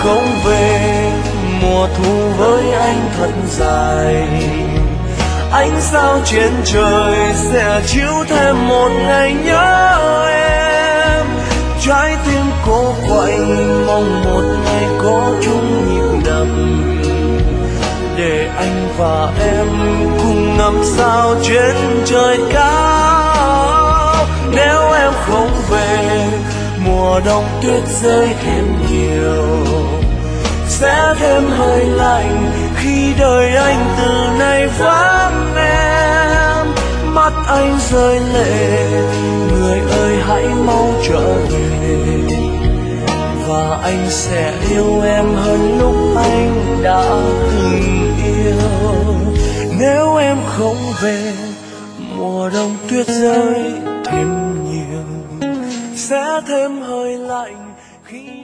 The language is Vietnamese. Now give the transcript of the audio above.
không về, mùa thu với anh thật dài. Ánh sao trên trời sẽ chiếu thêm một ngày nhớ em. Trái tim cô quạnh mong một ngày có chung nhịp đập, để anh và em cùng ngắm sao trên trời cao. Nếu em không về, mùa đông tuyết rơi thêm nhiều, sẽ thêm hơi lạnh khi đời anh từ nay vắng em. Mắt anh rơi lệ, người ơi hãy mau trở về, và anh sẽ yêu em hơn lúc anh đã từng yêu. Nếu em không về, mùa đông tuyết rơi thêm nhiều, sẽ thêm hơi lạnh khi